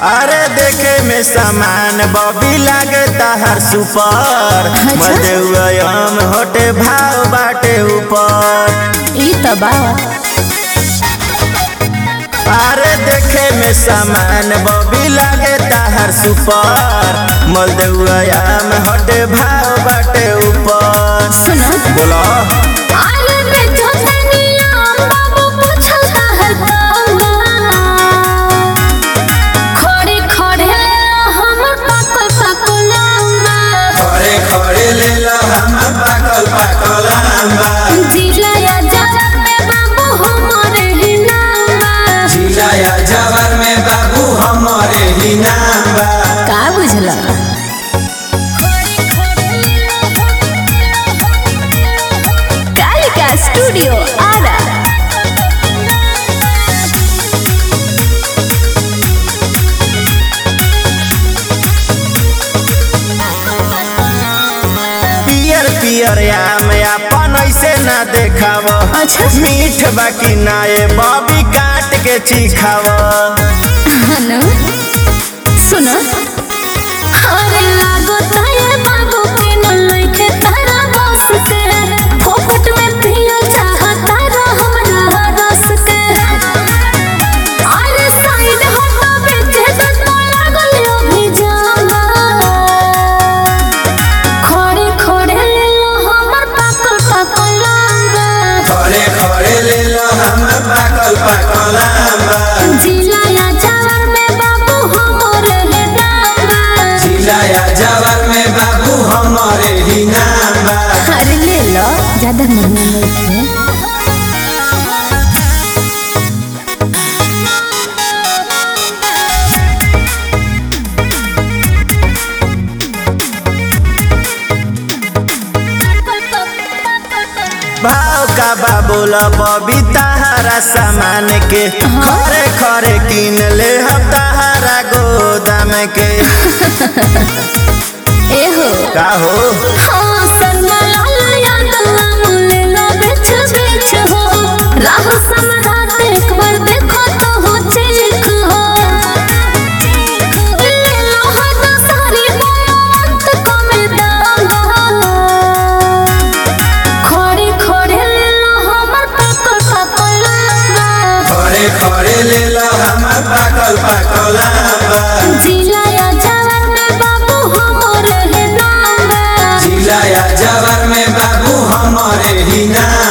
अरे देखे में सामान बॉबी लागता हर सुपर मधुआम होटे भाव बाटे ऊपर ई त बा। अरे देखे में सामान बॉबी लागता हर सुपर मधुआम होटे भाव बाटे ऊपर। सुनो बोलो आले में जोतनिया बाबू पूछता है खड़े खड़े हमर पाकल पाकल आंबा खड़े खड़े ले लो हमर पाकल पाकल आंबा जिलाया जवार में बाबू हमरे ही नाम जिलाया जवार में बाबू हमरे ही नाम बा। का बुझला कालिका स्टूडियो आरा। पियर पियर आम अपन ऐसे ना देखाव। अच्छा। मीठ बाकी नाए बॉबी काट के चिखाव। हनु सुनो अरे लागो ताये बाबू के न लइके तारा बस के फोकट में पिया चाहता रो हमरा रस के अरे साइड हटा बेचे तो लागल अभी जाना खड़े खड़े ले लो हमर पाकल पाकल आंबा खड़े खड़े ले लो हमर पाकल पाकल आंबा जिलाया जवार में बाबू हमरे हे नाम जिलाया जवार में बाबू हमरे ही नाम बा। अरे ले लो ज्यादा महंगा नहीं है। भाव का बाबूला बॉबी तहारा सामान के खरे खरे किन ले हम तहारा गोदाम के। ए हो का हो हाँ शर्मा लाल यादव मुले लो बेच बेच हो राह सम्राट एक बार देखो तो हो चेक हो ले लो हद सारी बोलो अंत को में दाम खड़े खड़े ले लो हमर पाकल पाकल आंबा खड़े खड़े ले लो हमर पाकल पाकल आंबा जिलाया जवार में बाबू हमरे हे नाम जिलाया जवार में बाबू हमरे ही नाम।